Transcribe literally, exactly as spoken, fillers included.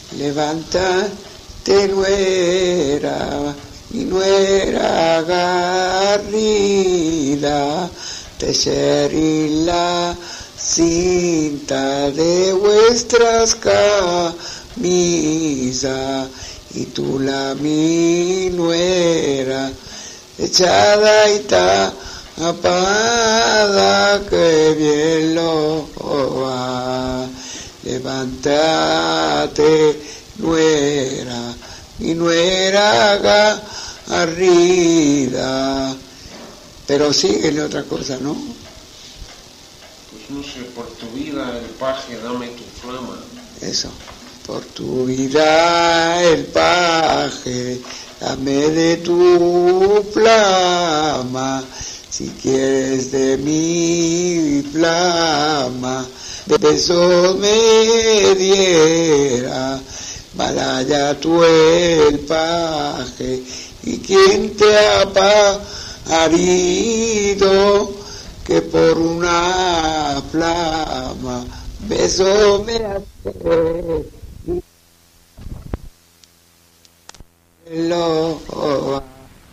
Levántate, nuera, mi nuera garrida, tejer la cinta de vuestras camisas, y tú la mi nuera, echada y tapada, que bien lo va. Levántate, nuera, mi nuera garrida. Pero síguele otra cosa, ¿no? Pues no sé, por tu vida, el paje, dame tu flama. Eso, por tu vida, el paje, dame de tu flama. Si quieres de mi flama, besos me diera, malaya tú el paje, y quien te ha parido, que por una flama beso me hace.